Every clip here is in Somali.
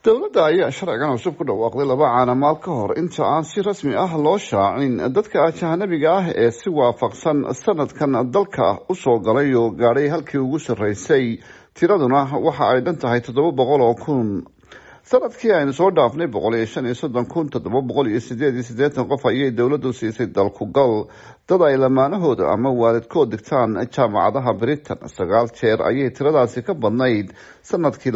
dowladda ayaa sharcigan cusub ku dhawaaqday 2 caanamaal ka hor inta aan si rasmi ah loo shaacin dadka ajnabiga ah ee si waafaqsan sanadkan dalka u soo galay oo gaadhay halkii ugu sarreysay tiraduna waxa ay dhan tahay 700,000 sanadkii aynu soo dhaafnay 135,788 qof ayay dowladdu siisay dalku gal dad ay lamaanahooda ama waalidkood dhigtaan jaamacadaha Britain 9 jeer ayay tiradaasi ka badnayd sanadkii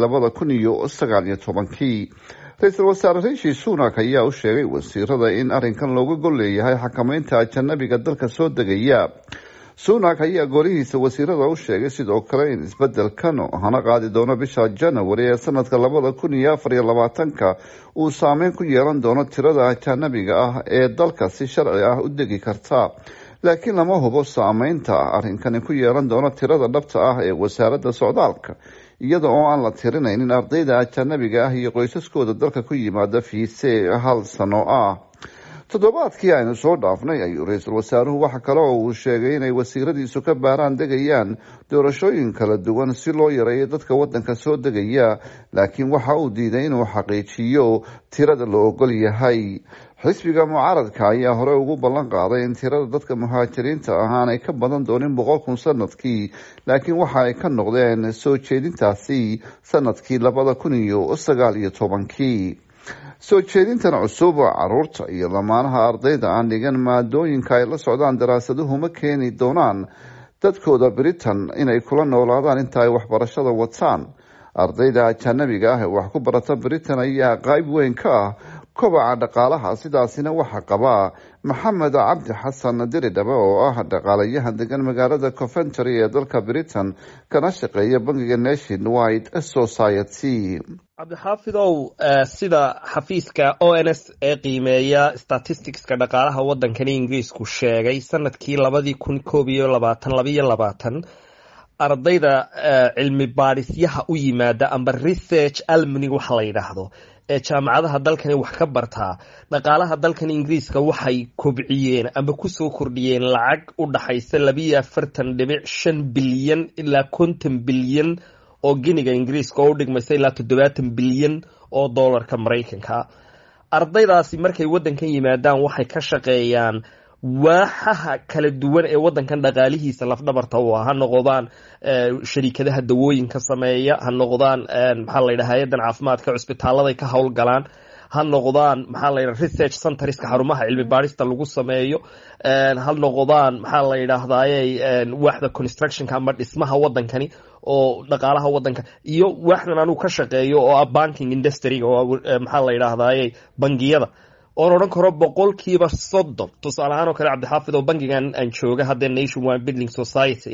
2019. ra-iisul wasaare Rishi Sunak ayaa u sheegay wasiirada in arrinkan looga gol leeyahay xakamaynta ajnabiga dalka soo degaya. Sunak ayaa golihiisa wasiirada u sheegay sidoo kale in isbedelkan hana qaadi doono bisha January ee sanadka 2024 uu saameyn ku yeelan doono tirada ajnabiga ah ee dalka si sharci ah u degi karta, laakiin lama hubo saameynta arrinkani ku yeelan doono tirada dhabta ah ee wasaaradda socdaalka, iyada oo aan la tirinaynin ardayda ajnabiga ah iyo qoysaskooda dalka ku yimaada fiise 1 sano ah. toddobaadkii aynu soo dhaafnay ayuu ra-iisul wasaaruhu waxa kale oo uu sheegay inay wasiiradiisu ka baaraan degayaan doorashooyin kala duwan si loo yareeyo dadka wadanka soo degaya, laakiin waxa uu diiday inuu xaqiijiyo tirada la ogol yahay. xisbiga mucaaradka ayaa hore ugu ballan qaaday in tirada dadka muhaajiriinta ah aanay ka badan doonin 100,000 sanadkii, laakiin waxa ay ka noqdeen soo jeedintaasi sanadkii 2019. soo jeedintan cusub caruurta iyo lamaanaha ardayda aan dhigan maadooyinka ay la socdaan daraasaduhu ma keeni doonaan dadkooda Britain inay kula noolaadaan inta ay waxbarashada wataan. ardayda ajnabiga ah ee wax ku barata Britain ayaa qayb weyn ka ah kobaca dhaqaalaha, sidaasina waxaa qabaa Maxamed Cabdi Xasan Diridhabe oo ah dhaqaalayahan degan magaalada Coventry ee dalka Britain kana shaqeeya bangiga Nationwide Society. cabdixaafidow, sida xafiiska ONS ee qiimeeya statisticska dhaqaalaha waddankani Ingiriisku sheegay sanadkii 2021-2022 ardayda cilmi baadhisyaha u yimaada amba research alumni waxa la yidhaahdo ee jaamacadaha dalkani wax ka bartaa dhaqaalaha dalkan Ingiriiska waxay kobciyeen amba ku soo kordhiyeen lacag u dhaxaysa 42.5 bilyan ilaa 50 bilyan oo giniga Ingiriiska oo u dhigmaysa ilaa 70 bilyan oo dollarka Mareykanka. ardaydaasi markay wadankan yimaadaan waxay ka shaqeeyaan waaxaha kala duwan ee wadankan dhaqaalihiisa lafdhabarta u ah, ha noqdaan shirkadaha dawooyinka sameeya, ha noqdaan maxaa la yidhaahdaa hay'adan caafimaadka cusbitaallada ka howlgalaan, ha noqdaan maxaa la yidhaahdaa research centerska xarumaha cilmi baarista lagu sameeyo, ha noqdaan maxaa la yidhaahdaa waaxda constructionka ama dhismaha wadankani oo dhaqaalaha wadanka, iyo waaxdan anuu ka shaqeeyo oo ah banking industry oo maxaa la yidhaahdaa bangiyada oon odhan karo 30%. tusaale ahaan oo kale cabdixaafid oo bangigan aan jooga hadda Nationwide Building Society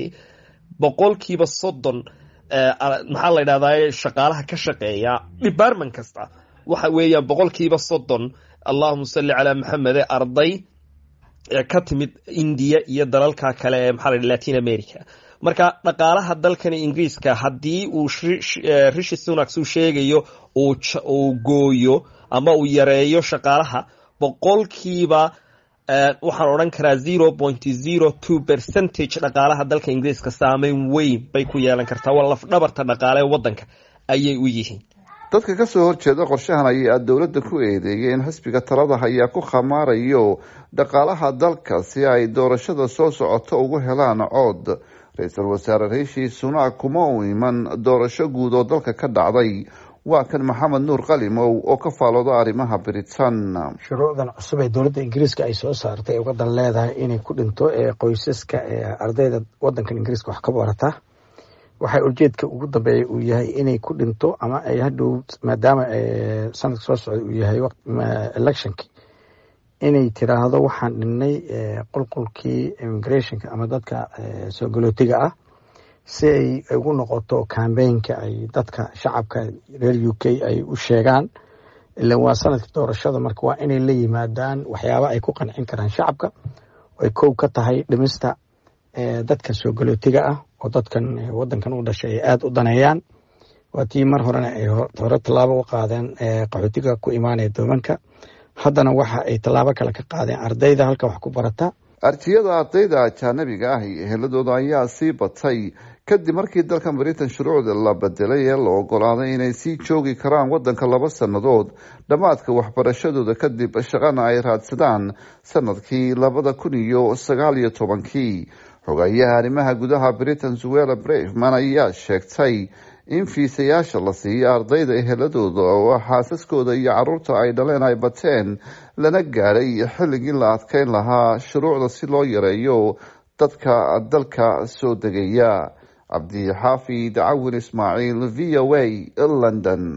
30% maxaa la yidhahdaa shaqaalaha ka shaqeeya department kasta waxa weeyaan 30% Allahumma salli ala Muhammad arday ka timid India iyo dalalka kale ee maxaa la yidhahdaa Latin America. marka dhaqaalaha dalkani Ingiriiska haddii uu Rishi Sunak uu sheegayo uu gooyo ama uu yareeyo shaqaalaha boqolkiiba waxaan odhan karaa 0.02% dhaqaalaha dalka Ingiriiska saameyn weyn bay ku yeelan kartaa. waa lafdhabarta dhaqaale ee wadanka ayay u yihiin. dadka ka soo horjeeda qorshahan ayaa dowladda ku eedeeyay in xisbiga talada ayaa ku khamaarayo dhaqaalaha dalka si ay doorashada soo socoto ugu helaan cod. ra-iisul wasaare Rishi Sunak kuma uu iman doorasho guud oo dalka ka dhacday. waa kan Maxamed Nuur Qalimow oo ka faalooda arrimaha Britain. shuruucdan cusub ee dowladda Ingiriiska ay soo saartay ee wadan leedahay inay ku dhinto ee qoysaska ee ardayda wadankan Ingiriiska wax ka barata waxay ujeedka ugu dambeeyay uu yahay inay ku dhinto ama ay hadhow maadaama sanadka soo socda uu yahay electionki inay tiraahdo waxaan dhinnay qulqulkii immigrationka ama dadka soo galootiga ah si ay ugu noqoto campaignka ay dadka shacabka reer UK ay u sheegaan. ilaa waa sanadka doorashada, marka waa inay la yimaadaan waxyaabo ay ku qancin karaan shacabka ay koow ka tahay dhimista dadka soo galootiga ah oo dadkan wadankan u dhashay ay aad u daneeyaan. waa tii mar horena ay hore tallaabo u qaadeen qaxootiga ku imaanaya doomanka, haddana waxa ay tallaabo kale ka qaadeen ardayda halka wax ku barata. arjiyada ardayda ajnabiga ah iyo eheladooda ayaa sii batay kadib markii dalka britain shuruucda la bedelay ee la ogolaaday inay sii joogi karaan wadanka 2 sannadood dhammaadka waxbarashadooda kadib shaqana ay raadsadaan sanadkii 2019. xogayaha arrimaha gudaha britain Suella Braverman ayaa sheegtay in fiisayaasha la siiyo ardayda eheladooda oo xaasaskooda iyo caruurta ay dhaleen ay bateen lana gaadhay xilligii la adkeyn lahaa shuruucda si loo yareeyo dadka dalka soo degaya. cabdi xaafid cawin ismaaciil, VOA, London.